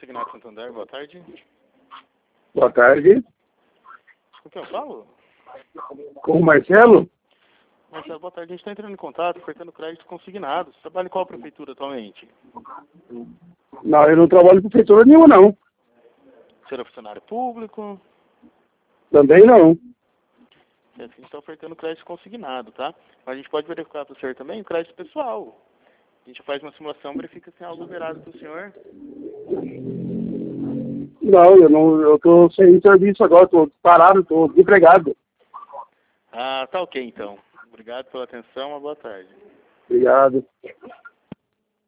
Consignado Santander, boa tarde. Boa tarde. Com quem eu falo? Com o Marcelo? Marcelo, boa tarde. A gente está entrando em contato, ofertando crédito consignado. Você trabalha em qual prefeitura atualmente? Não, eu não trabalho em prefeitura nenhuma, não. Você é funcionário público? Também não. A gente está ofertando crédito consignado, tá? Mas a gente pode verificar para o senhor também o crédito pessoal. A gente faz uma simulação, verifica se é algo liberado para o senhor. Não, eu tô sem serviço agora, tô parado, tô desempregado. Ah, tá ok então. Obrigado pela atenção, uma boa tarde. Obrigado.